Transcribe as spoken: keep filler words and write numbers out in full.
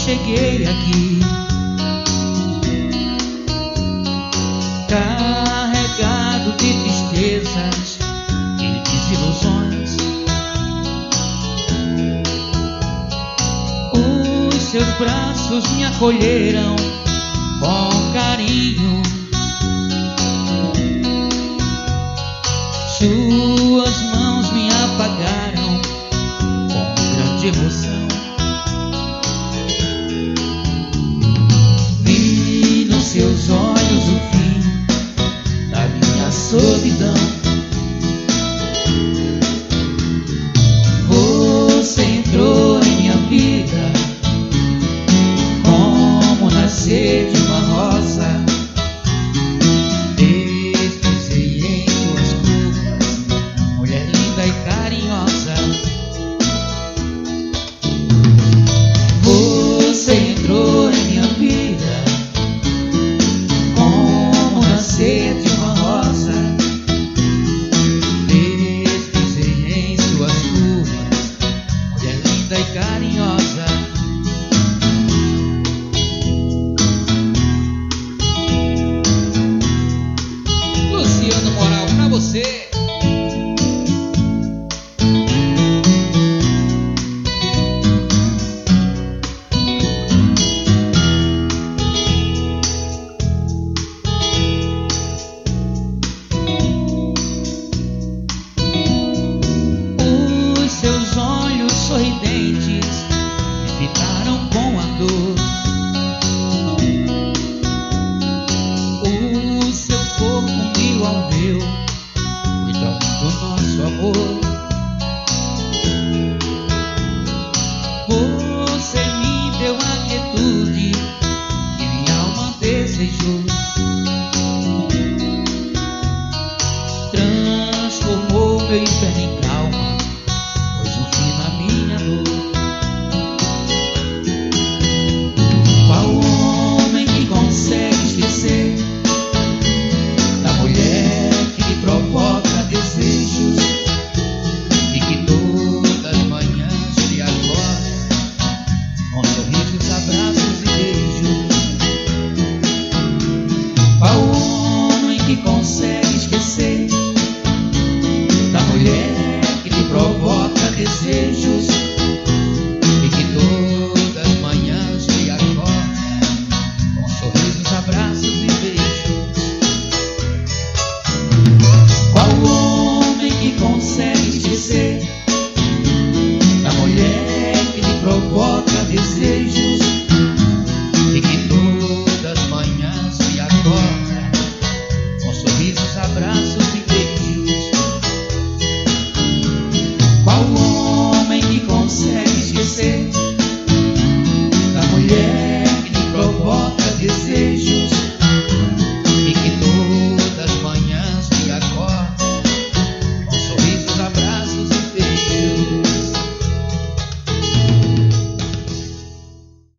cheguei aqui, carregado de tristezas e desilusões. Os seus braços me acolheram com carinho, suas mãos me apagaram com grande emoção. Vi nos seus olhos o fim da minha solidão. Você entrou em minha vida como nascer de uma rosa. Deslizei em suas curvas, mulher linda e carinhosa. Você entrou em minha vida como nascer de uma rosa. Deslizei em suas curvas, mulher linda e carinhosa. Luciano Moral, pra você. Os seus olhos sorridentes me fitaram com a dor. O seu corpo uniu ao meu, cuidando do nosso amor. Você me deu a quietude que minha alma desejou. Transformou meu inferno em calma, pôs um fim na minha dor. Qual homem que consegue esquecer da mulher que lhe provoca desejos e que todas as manhãs lhe acorda com sorrisos, abraços e beijos? Qual homem que consegue esquecer da mulher que lhe provoca desejos e que todas as manhãs lhe acorda com sorrisos, abraços e beijos? Qual homem que consegue esquecer da mulher que lhe provoca desejos e que todas as manhãs lhe acorda com sorrisos, abraços e beijos? Qual homem que consegue esquecer da mulher